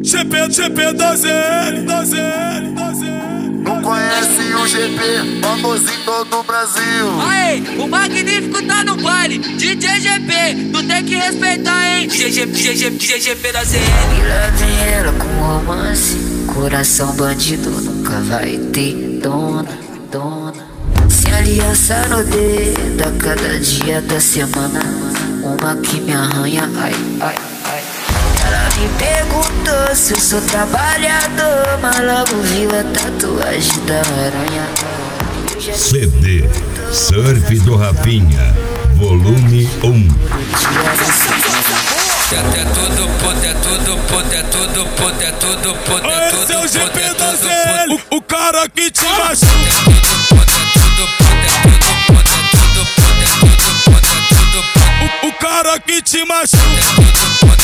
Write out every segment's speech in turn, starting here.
GP da ZL. Não conhece o GP, famoso em todo o Brasil. Aê, o magnífico tá no baile, DJ GP, tu tem que respeitar, hein? GP da ZL. E lá vem ela com romance, coração bandido nunca vai ter dona. Sem aliança no dedo, a cada dia da semana, uma que me arranha, ai. Ela me perguntou se eu sou trabalhador, mas logo viu a tatuagem da aranha. CD Surf do Rafinha, volume 1. É tudo. Esse é o GP da ZL, o cara que te machuca. O cara que te machuca.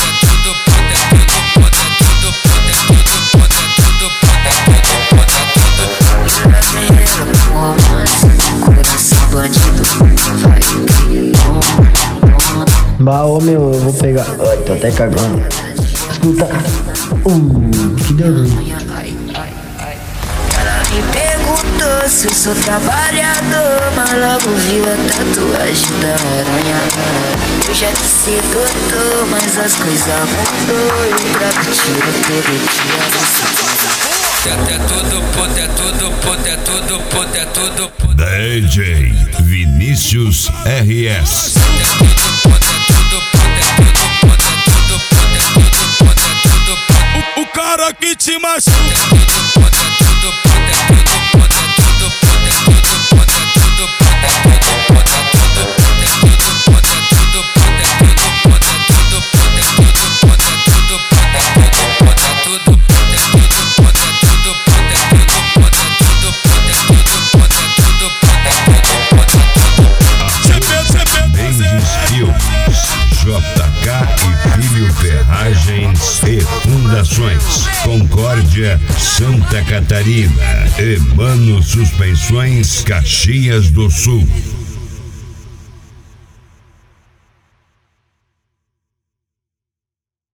Bah, ô meu, eu vou pegar. Ai, tô até cagando. Escuta. Que delícia. Ela me perguntou se eu sou trabalhador, mas logo viu a tatuagem da aranha. Eu já te sei, doutor, mas as coisas mudou. E pra mentira todo dia É tudo. DJ Vinícius RS. O cara que te machuca. JK e Filho Ferragens e Fundações, Concórdia, Santa Catarina, Emano Suspensões, Caxias do Sul.